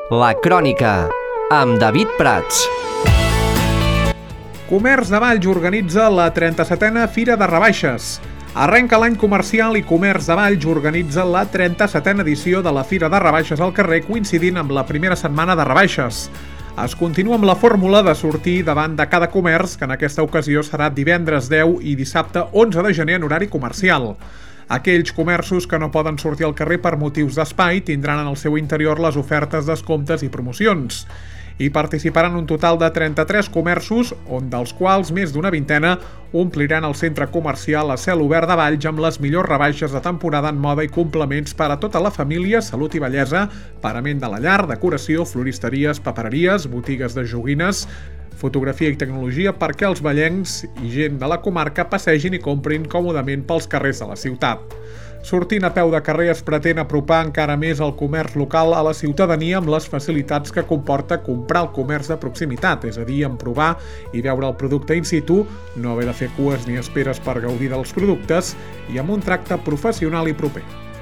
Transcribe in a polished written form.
La Crònica, amb David Prats. Comerç de Valls organitza la 37a Fira de Rebaixes. Arrenca l'any comercial i Comerç de Valls organitza la 37a edició de la Fira de Rebaixes al carrer, coincidint amb la primera setmana de rebaixes. Es continua amb la fórmula de sortir davant de cada comerç, que en aquesta ocasió serà divendres 10 i dissabte 11 de gener en horari comercial. Aquells comerços que no poden sortir al carrer per motius d'espai tindran en el seu interior les ofertes, descomptes i promocions. Hi participaran un total de 33 comerços, dels quals més d'una vintena ompliran el centre comercial a cel obert de Valls amb les millors rebaixes de temporada en moda i complements per a tota la família, salut i bellesa, parament de la llar, decoració, floristeries, papereries, botigues de joguines, fotografia i tecnologia perquè els vallencs i gent de la comarca passegin i comprin còmodament pels carrers de la ciutat. Sortint a peu de carrer es pretén apropar encara més el comerç local a la ciutadania amb les facilitats que comporta comprar el comerç de proximitat, és a dir, en provar i veure el producte in situ, no haver de fer cues ni esperes per gaudir dels productes i amb un tracte professional i proper.